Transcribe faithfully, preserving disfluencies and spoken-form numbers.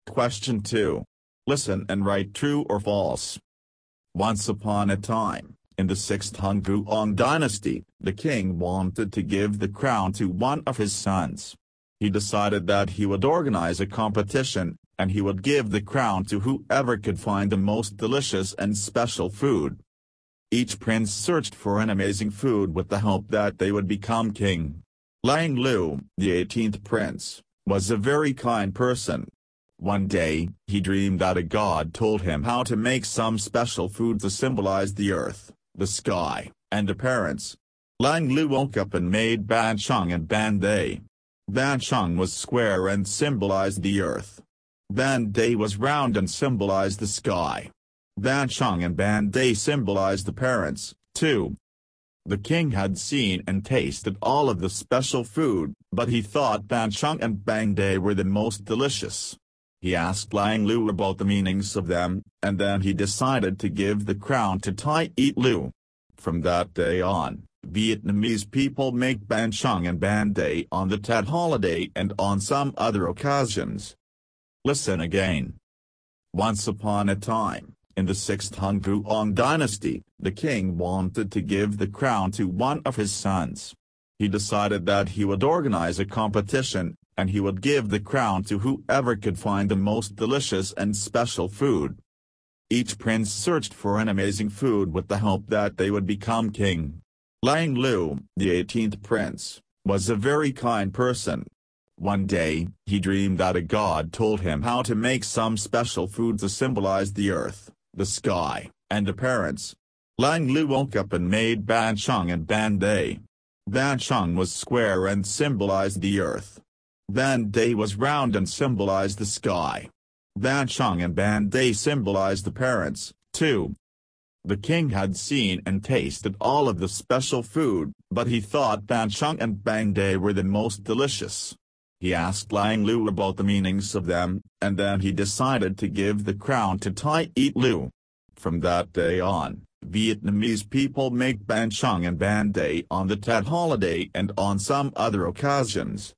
Question two. Listen and write true or false. Once upon a time, in the sixth Han Guang dynasty, the king wanted to give the crown to one of his sons. He decided that he would organize a competition, and he would give the crown to whoever could find the most delicious and special food. Each prince searched for an amazing food with the hope that they would become king. Lang Lu, the eighteenth prince, was a very kind person. One day, he dreamed that a god told him how to make some special food to symbolize the earth, the sky, and appearance. Lang Lu woke up and made Ban Cheng and Ban Dai. Ban Cheng was square and symbolized the earth. Ban Dai was round and symbolized the sky. Ban Cheng and Ban Dai symbolized the parents, too. The king had seen and tasted all of the special food, but he thought Ban Cheng and Ban Dai were the most delicious. He asked Lang Lu about the meanings of them, and then he decided to give the crown to Tai Et Lu. From that day on, Vietnamese people make Ban Cheng and Ban Dai on the Tet holiday and on some other occasions. Listen again. Once upon a time, in the sixth Han Guang dynasty, the king wanted to give the crown to one of his sons. He decided that he would organize a competition, and he would give the crown to whoever could find the most delicious and special food. Each prince searched for an amazing food with the hope that they would become king. Lang Lu, the eighteenth prince, was a very kind person. One day, he dreamed that a god told him how to make some special food to symbolize the earth, the sky, and appearance. Lang Lu woke up and made Ban Cheng and Ban Dai. Ban Cheng was square and symbolized the earth. Ban Dai was round and symbolized the sky. Ban Cheng and Ban Dai symbolized the parents, too. The king had seen and tasted all of the special food, but he thought Ban Cheng and Ban Dai were the most delicious. He asked Lang Lu about the meanings of them, and then he decided to give the crown to Tai Et Lu. From that day on, Vietnamese people make Ban Cheng and Ban Dai on the Tet holiday and on some other occasions.